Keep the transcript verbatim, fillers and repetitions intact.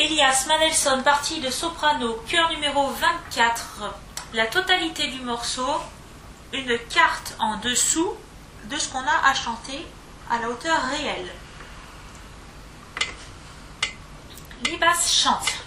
Elias Manelson, partie de soprano, chœur numéro vingt-quatre. La totalité du morceau, une carte en dessous de ce qu'on a à chanter à la hauteur réelle. Les basses chantent.